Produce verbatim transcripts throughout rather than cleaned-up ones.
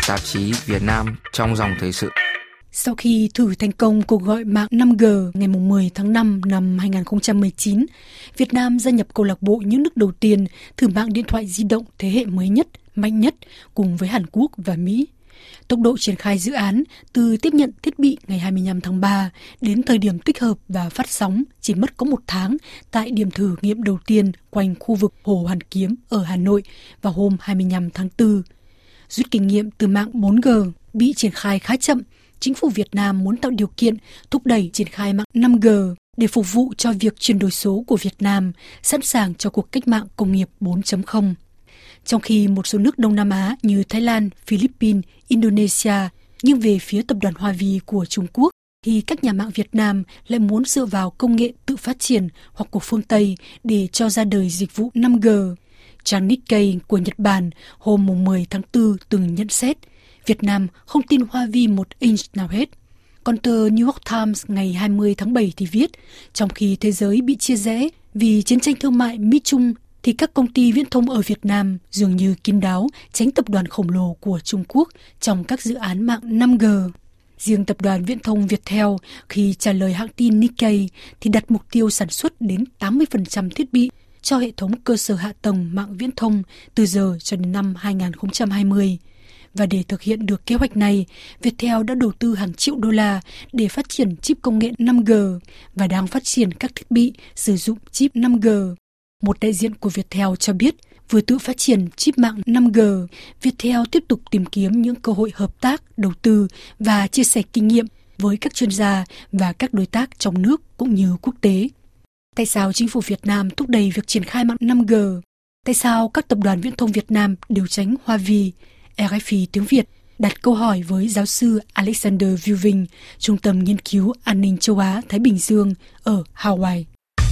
tạp chí Việt Nam trong dòng thời sự. Sau khi thử thành công cuộc gọi mạng năm G ngày mười tháng năm năm hai nghìn không trăm mười chín, Việt Nam gia nhập câu lạc bộ những nước đầu tiên thử mạng điện thoại di động thế hệ mới nhất, mạnh nhất cùng với Hàn Quốc và Mỹ. Tốc độ triển khai dự án từ tiếp nhận thiết bị ngày hai mươi lăm tháng ba đến thời điểm tích hợp và phát sóng chỉ mất có một tháng tại điểm thử nghiệm đầu tiên quanh khu vực Hồ Hoàn Kiếm ở Hà Nội vào hôm hai mươi lăm tháng tư. Rút kinh nghiệm từ mạng bốn G bị triển khai khá chậm, Chính phủ Việt Nam muốn tạo điều kiện thúc đẩy triển khai mạng năm G để phục vụ cho việc chuyển đổi số của Việt Nam, sẵn sàng cho cuộc cách mạng công nghiệp bốn chấm không. Trong khi một số nước Đông Nam Á như Thái Lan, Philippines, Indonesia nghiêng về phía tập đoàn Huawei của Trung Quốc, thì các nhà mạng Việt Nam lại muốn dựa vào công nghệ tự phát triển hoặc của phương Tây để cho ra đời dịch vụ năm G. Trang Nikkei của Nhật Bản hôm mười tháng tư từng nhận xét, Việt Nam không tin Huawei một inch nào hết. Còn tờ New York Times ngày hai mươi tháng bảy thì viết, trong khi thế giới bị chia rẽ vì chiến tranh thương mại Mỹ-Trung, thì các công ty viễn thông ở Việt Nam dường như kín đáo tránh tập đoàn khổng lồ của Trung Quốc trong các dự án mạng năm G. Riêng tập đoàn viễn thông Viettel khi trả lời hãng tin Nikkei thì đặt mục tiêu sản xuất đến tám mươi phần trăm thiết bị cho hệ thống cơ sở hạ tầng mạng viễn thông từ giờ cho đến năm hai nghìn không trăm hai mươi. Và để thực hiện được kế hoạch này, Viettel đã đầu tư hàng triệu đô la để phát triển chip công nghệ năm G và đang phát triển các thiết bị sử dụng chip năm G. Một đại diện của Viettel cho biết, vừa tự phát triển chip mạng năm G, Viettel tiếp tục tìm kiếm những cơ hội hợp tác, đầu tư và chia sẻ kinh nghiệm với các chuyên gia và các đối tác trong nước cũng như quốc tế. Tại sao chính phủ Việt Nam thúc đẩy việc triển khai mạng năm G? Tại sao các tập đoàn viễn thông Việt Nam đều tránh Huawei? rờ ép i tiếng Việt đặt câu hỏi với giáo sư Alexander Viewing, Trung tâm Nghiên cứu An ninh châu Á-Thái Bình Dương ở Hawaii.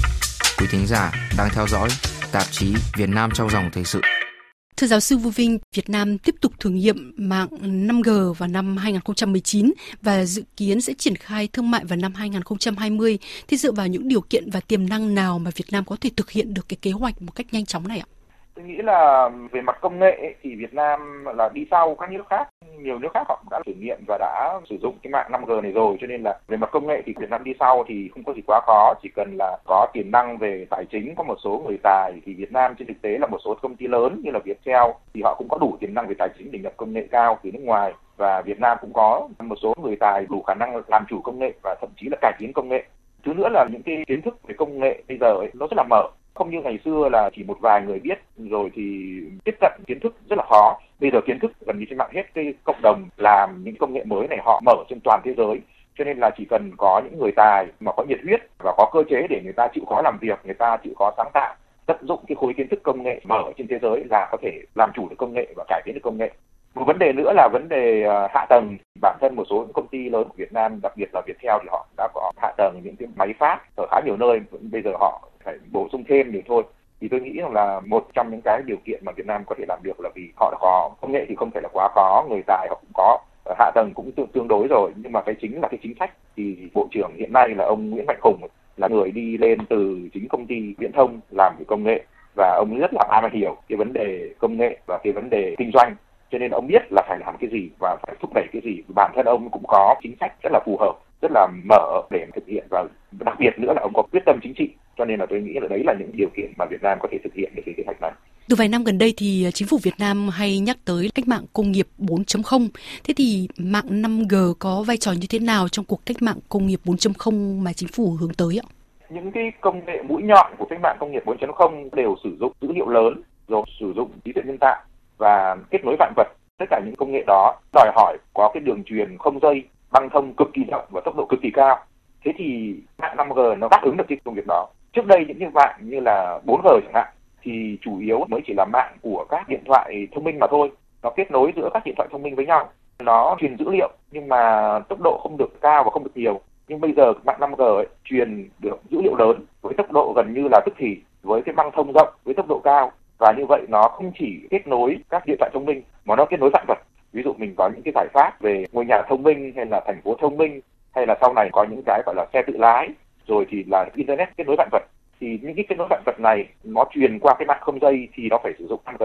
Quý thính giả đang theo dõi tạp chí Việt Nam trong dòng thời sự. Thưa giáo sư Vu Vinh, Việt Nam tiếp tục thử nghiệm mạng năm G vào năm hai nghìn không trăm mười chín và dự kiến sẽ triển khai thương mại vào năm hai nghìn không trăm hai mươi. Thì dựa vào những điều kiện và tiềm năng nào mà Việt Nam có thể thực hiện được cái kế hoạch một cách nhanh chóng này ạ? Tôi nghĩ là về mặt công nghệ ấy, thì Việt Nam là đi sau các nước khác. Nhiều nước khác họ đã thử nghiệm và đã sử dụng cái mạng năm G này rồi, cho nên là về mặt công nghệ thì Việt Nam đi sau thì không có gì quá khó. Chỉ cần là có tiềm năng về tài chính, có một số người tài thì Việt Nam trên thực tế là một số công ty lớn như là Viettel thì họ cũng có đủ tiềm năng về tài chính để nhập công nghệ cao từ nước ngoài, và Việt Nam cũng có một số người tài đủ khả năng làm chủ công nghệ và thậm chí là cải tiến công nghệ. Thứ nữa là những cái kiến thức về công nghệ bây giờ ấy, nó rất là mở. Không như ngày xưa là chỉ một vài người biết rồi thì tiếp cận kiến thức rất là khó. Bây giờ kiến thức gần như trên mạng hết, cái cộng đồng làm những công nghệ mới này họ mở trên toàn thế giới. Cho nên là chỉ cần có những người tài mà có nhiệt huyết và có cơ chế để người ta chịu khó làm việc, người ta chịu khó sáng tạo, tận dụng cái khối kiến thức công nghệ mở trên thế giới là có thể làm chủ được công nghệ và cải tiến được công nghệ. Một vấn đề nữa là vấn đề hạ tầng. Bản thân một số những công ty lớn của Việt Nam, đặc biệt là Viettel thì họ đã có hạ tầng những cái máy phát ở khá nhiều nơi. Bây giờ họ phải bổ sung thêm nhiều thôi. Thì tôi nghĩ rằng là một trong những cái điều kiện mà Việt Nam có thể làm được là vì họ đã có công nghệ thì không phải là quá khó, người tài họ cũng có, hạ tầng cũng tương, tương đối rồi. Nhưng mà cái chính là cái chính sách. Thì Bộ trưởng hiện nay là ông Nguyễn Mạnh Hùng là người đi lên từ chính công ty viễn thông làm về công nghệ, và ông rất là am hiểu cái vấn đề công nghệ và cái vấn đề kinh doanh. Cho nên ông biết là phải làm cái gì và phải thúc đẩy cái gì. Bản thân ông cũng có chính sách rất là phù hợp, rất là mở để thực hiện, và đặc biệt nữa là ông có quyết tâm chính trị. Cho nên là tôi nghĩ là đấy là những điều kiện mà Việt Nam có thể thực hiện được cái kế hoạch này. Từ vài năm gần đây thì chính phủ Việt Nam hay nhắc tới cách mạng công nghiệp bốn chấm không. Thế thì mạng năm G có vai trò như thế nào trong cuộc cách mạng công nghiệp bốn chấm không mà chính phủ hướng tới ạ? Những cái công nghệ mũi nhọn của cách mạng công nghiệp bốn chấm không đều sử dụng dữ liệu lớn, rồi sử dụng trí tuệ nhân tạo và kết nối vạn vật. Tất cả những công nghệ đó đòi hỏi có cái đường truyền không dây, băng thông cực kỳ rộng và tốc độ cực kỳ cao. Thế thì mạng năm G nó đáp ứng được cái công việc đó. Trước đây những cái mạng như là bốn G chẳng hạn thì chủ yếu mới chỉ là mạng của các điện thoại thông minh mà thôi. Nó kết nối giữa các điện thoại thông minh với nhau. Nó truyền dữ liệu nhưng mà tốc độ không được cao và không được nhiều. Nhưng bây giờ mạng năm G ấy, truyền được dữ liệu lớn với tốc độ gần như là tức thì, với cái băng thông rộng, với tốc độ cao. Và như vậy nó không chỉ kết nối các điện thoại thông minh mà nó kết nối vạn vật. Ví dụ mình có những cái giải pháp về ngôi nhà thông minh hay là thành phố thông minh, hay là sau này có những cái gọi là xe tự lái, rồi thì là internet kết nối vạn vật. Thì những cái kết nối vạn vật này nó truyền qua cái mạng không dây thì nó phải sử dụng năm G.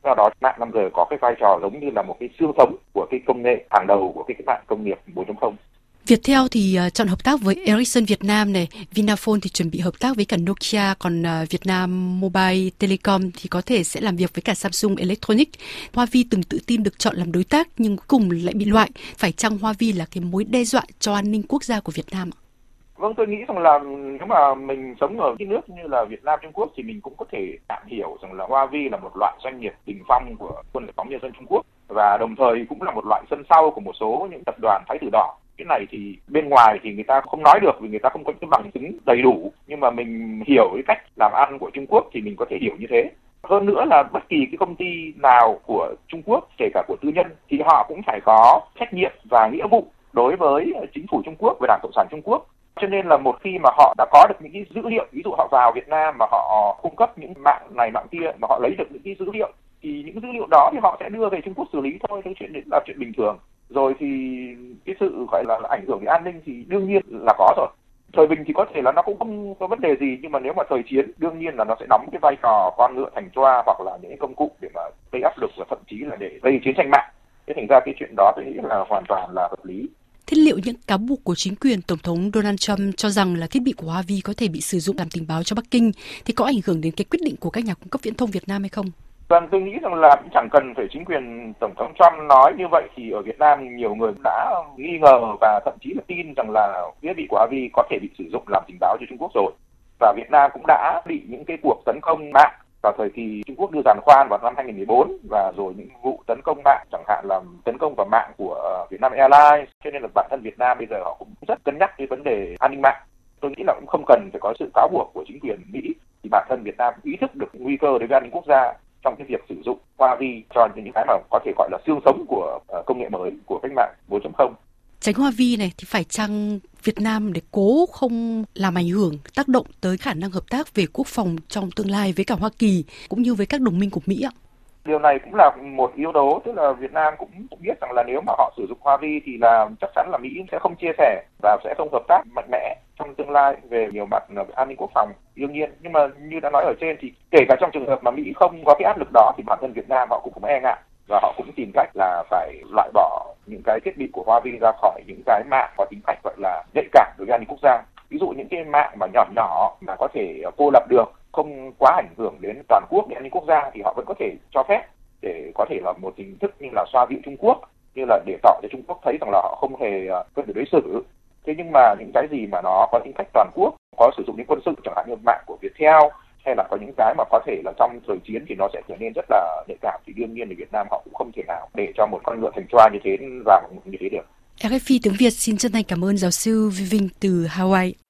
Do đó mạng năm G có cái vai trò giống như là một cái xương sống của cái công nghệ hàng đầu của cái cách mạng công nghiệp bốn chấm không. Viettel thì uh, chọn hợp tác với Ericsson Việt Nam này, Vinaphone thì chuẩn bị hợp tác với cả Nokia, còn uh, Việt Nam Mobile Telecom thì có thể sẽ làm việc với cả Samsung Electronics. Huawei từng tự tin được chọn làm đối tác nhưng cuối cùng lại bị loại. Phải chăng Huawei là cái mối đe dọa cho an ninh quốc gia của Việt Nam ạ? Vâng, tôi nghĩ rằng là nếu mà mình sống ở những nước như là Việt Nam, Trung Quốc thì mình cũng có thể tạm hiểu rằng là Huawei là một loại doanh nghiệp đỉnh phong của Quân giải phóng nhân dân Trung Quốc và đồng thời cũng là một loại sân sau của một số những tập đoàn Thái tử đỏ. Cái này thì bên ngoài thì người ta không nói được vì người ta không có những bằng chứng đầy đủ, nhưng mà mình hiểu cái cách làm ăn của Trung Quốc thì mình có thể hiểu như thế. Hơn nữa là bất kỳ cái công ty nào của Trung Quốc, kể cả của tư nhân, thì họ cũng phải có trách nhiệm và nghĩa vụ đối với chính phủ Trung Quốc và Đảng Cộng sản Trung Quốc. Cho nên là một khi mà họ đã có được những cái dữ liệu, ví dụ họ vào Việt Nam mà họ cung cấp những mạng này mạng kia, mà họ lấy được những cái dữ liệu, thì những dữ liệu đó thì họ sẽ đưa về Trung Quốc xử lý thôi, cái chuyện đấy là chuyện bình thường. Rồi thì cái sự gọi là, là ảnh hưởng đến an ninh thì đương nhiên là có rồi. Thời bình thì có thể là nó cũng không có vấn đề gì, nhưng mà nếu mà thời chiến đương nhiên là nó sẽ đóng cái vai trò con ngựa thành troa hoặc là những cái công cụ để mà gây áp lực và thậm chí là để gây chiến tranh mạng. Thế thành ra cái chuyện đó tôi nghĩ là hoàn toàn là hợp lý. Thế liệu những cáo buộc của chính quyền Tổng thống Donald Trump cho rằng là thiết bị của Huawei có thể bị sử dụng làm tình báo cho Bắc Kinh thì có ảnh hưởng đến cái quyết định của các nhà cung cấp viễn thông Việt Nam hay không? Vâng, tôi nghĩ rằng là cũng chẳng cần phải chính quyền Tổng thống Trump nói như vậy, thì ở Việt Nam nhiều người đã nghi ngờ và thậm chí là tin rằng là thiết bị của Huawei có thể bị sử dụng làm tình báo cho Trung Quốc rồi. Và Việt Nam cũng đã bị những cái cuộc tấn công mạng vào thời kỳ Trung Quốc đưa giàn khoan vào năm hai nghìn không trăm mười bốn, và rồi những vụ tấn công mạng chẳng hạn là tấn công vào mạng của Vietnam Airlines. Cho nên là bản thân Việt Nam bây giờ họ cũng rất cân nhắc cái vấn đề an ninh mạng. Tôi nghĩ là cũng không cần phải có sự cáo buộc của chính quyền Mỹ, thì bản thân Việt Nam ý thức được nguy cơ đối với an ninh quốc gia trong cái việc sử dụng Huawei cho những cái mà có thể gọi là xương sống của uh, công nghệ mới của cách mạng bốn chấm không. Tránh Huawei này thì phải chăng Việt Nam để cố không làm ảnh hưởng, tác động tới khả năng hợp tác về quốc phòng trong tương lai với cả Hoa Kỳ cũng như với các đồng minh của Mỹ ạ? Điều này cũng là một yếu tố, tức là Việt Nam cũng, cũng biết rằng là nếu mà họ sử dụng Huawei thì là chắc chắn là Mỹ sẽ không chia sẻ và sẽ không hợp tác mạnh mẽ trong tương lai về nhiều mặt an ninh quốc phòng, đương nhiên. Nhưng mà như đã nói ở trên thì kể cả trong trường hợp mà Mỹ không có cái áp lực đó thì bản thân Việt Nam họ cũng không e ngại và họ cũng tìm cách là phải loại bỏ những cái thiết bị của Huawei ra khỏi những cái mạng có tính cách gọi là nhạy cảm đối với an ninh quốc gia. Ví dụ những cái mạng mà nhỏ nhỏ mà có thể cô lập được, không quá ảnh hưởng đến toàn quốc, đến an ninh quốc gia thì họ vẫn có thể cho phép, để có thể là một hình thức như là xoa dịu Trung Quốc, như là để tỏ cho Trung Quốc thấy rằng là họ không hề phân biệt đối xử. Thế nhưng mà những cái gì mà nó có tính cách toàn quốc, có sử dụng đến quân sự, chẳng hạn như mạng của Viettel, hay là có những cái mà có thể là trong thời chiến thì nó sẽ trở nên rất là nhạy cảm, thì đương nhiên là Việt Nam họ cũng không thể nào để cho một con ngựa thành troa như thế vào như thế được. rờ ép pê tiếng Việt xin chân thành cảm ơn giáo sư Vi Vinh từ Hawaii.